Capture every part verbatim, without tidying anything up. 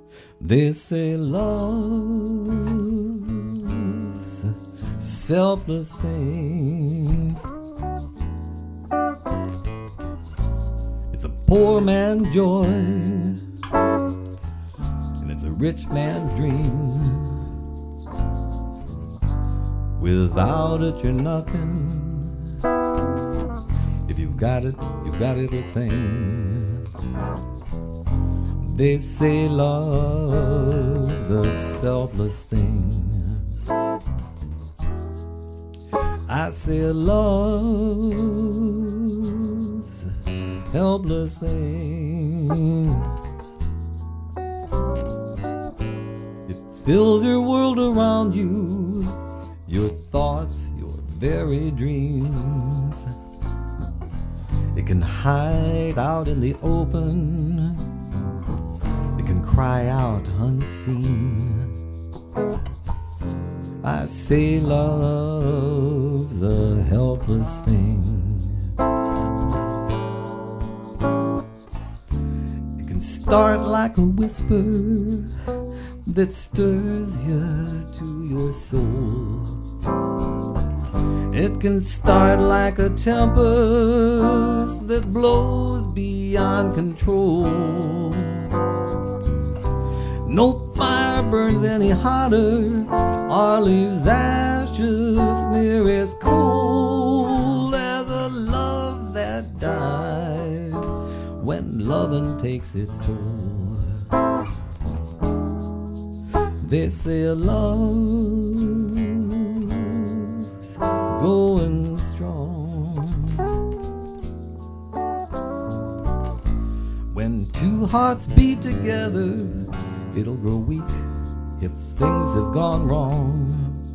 They say love's a selfless thing. It's a poor man's joy, and it's a rich man's dream. Without it, you're nothing. If you've got it, you've got everything. They say love's a selfless thing. I say love's a helpless thing. It fills your world around you, your thoughts, your very dreams. It can hide out in the open. It can cry out unseen. I say love's a helpless thing. It can start like a whisper that stirs you to your soul. It can start like a tempest that blows beyond control. No fire burns any hotter or leaves ashes near as cold as a love that dies when loving takes its toll. They say a love's going strong. When two hearts beat together, it'll grow weak if things have gone wrong.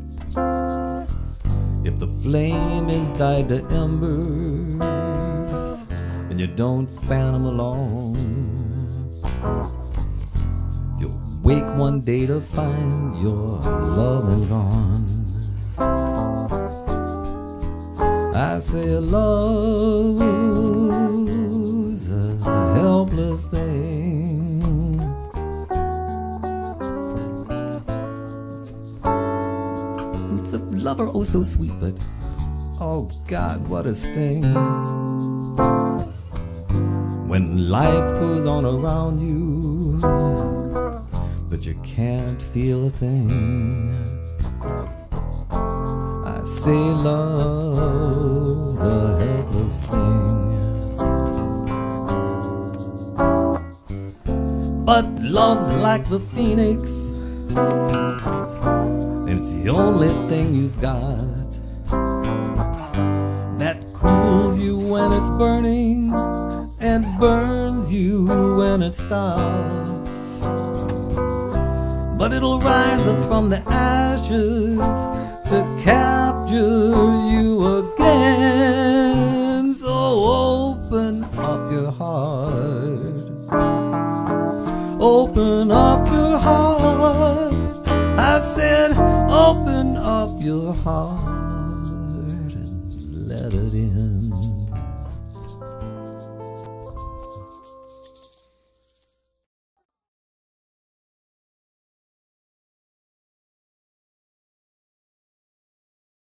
If the flame is died to embers and you don't fan them along, you'll wake one day to find your loving gone. I say love's a helpless thing. It's a lover oh so sweet, but oh God, what a sting. When life goes on around you, but you can't feel a thing. I say love's a helpless thing. But love's like the phoenix, it's the only thing you've got that cools you when it's burning and burns you when it stops. But it'll rise up from the ashes to capture you again. So open up your heart, open up your heart. I said open up your heart and let it in.